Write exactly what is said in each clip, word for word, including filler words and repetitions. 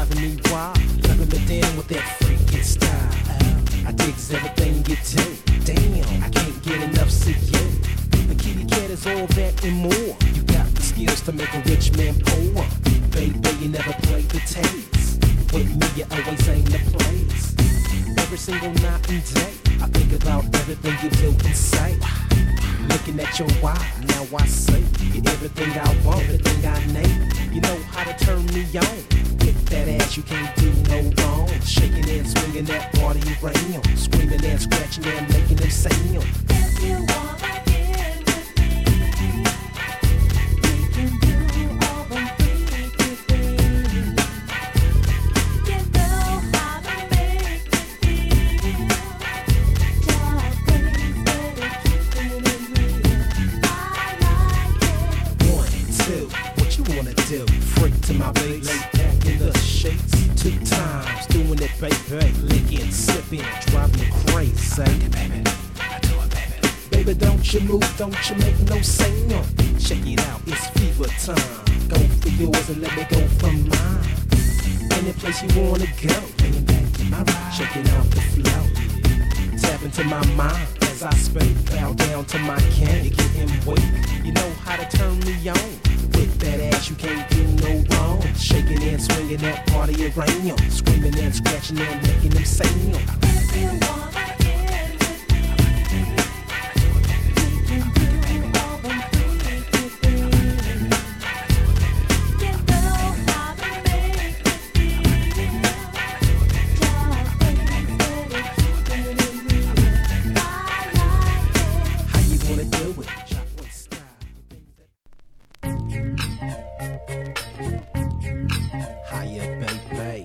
driving me wild, loving me down with that freaking style. I digs everything you do. Damn, I can't get enough of you. The kitty cat is all that and more. You got the skills to make a rich man poor. Baby, you never played the taste. With me, you always aim the place. Every single night and day, I think about everything you do and say. Looking at your why, now I say you're everything I want, everything I need. You know how to turn me on. With that ass, you can't do no wrong. Shaking and swinging that body around, screaming and scratching and making them sound. If you wanna get with me, we can do all the freaky things. You know how to make me feel. Just things that keep it real. I like it. One, two, what you wanna do? Freak to my bass, lay back in the sheets. Two times, doing it, baby. Licking, sipping, driving you crazy. Baby, I do it, baby. Baby, don't you move, don't you make no sound. Check it out, it's fever time. Go for yours and let me go for mine. Any place you wanna go, laying back in my ride. Checking out the flow. Tap into my mind as I speak. Bow down to my can, you getting weak. You know how to turn me on. With that ass, you can't do no wrong. Shaking and swinging that party around, screaming and scratching and making them sound. If you wanna get with me, we can do all the freaky things. You know how to make me feel. Just things that keep it real. I like it. How you wanna do it? Shotgun style. Higher, baby.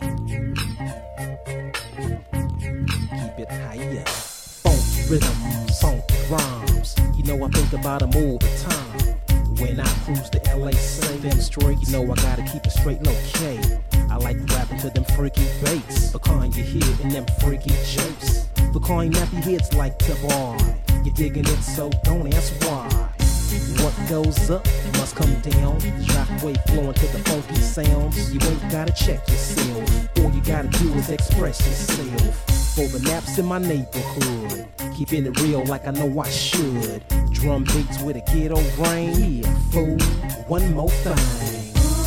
Keep it higher. Funk rhythms, funk rhymes. You know I think about them all the time. When I cruise to L A, say them straight. You know I gotta keep it straight, low key. I like rapping to them freaky bass. The kind you hear in them freaky japes. The kind nappy heads like to boy. You're digging it, so don't ask why. What goes up must come down. The shockwave flowing to the funky sounds. You ain't gotta check yourself. All you gotta do is express yourself. For the naps in my neighborhood, keeping it real like I know I should. Drum beats with a ghetto brain. Yeah, fool. One more thing.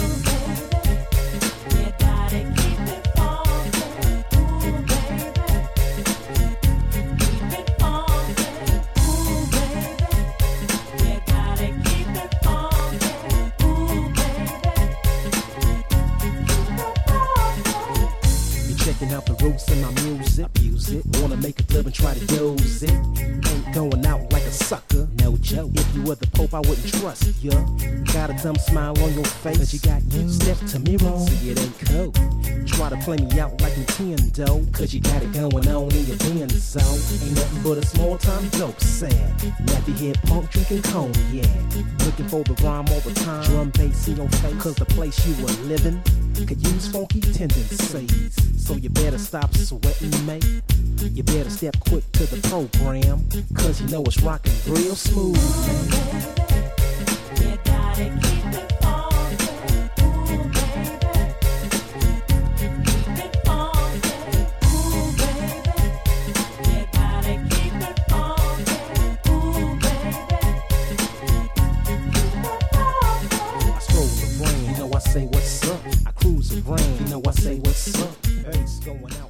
You gotta keep it funky, ooh baby. Keep it funky, ooh baby. You gotta keep it funky, ooh baby. Keep it funky. You checking out the roots in my music. Abuse it. Wanna make a club and try to use it. Ain't going out like a sucker. No joke. If you were the Pope, I wouldn't trust ya. Got a dumb smile on your face, but you got you step to me wrong. See, it ain't cool. Try to play me out like Nintendo, cause you got it going on in your Benz zone. Ain't nothing but a small time dope set. Nappy head punk drinking cognac. Looking for the rhyme all the time. Drum bass in your face, cause the place you were living could use funky tendencies. So you better stop sweating, mate. You better step quick to the program, cause you know it's rocking real smooth, man. You gotta keep it funky, ooh baby. Keep it funky, ooh baby. You gotta keep it funky, ooh baby. Keep it funky. I stroll the rain, you know I say what's up. I cruise the rain, you know I say what's up. Bass going out.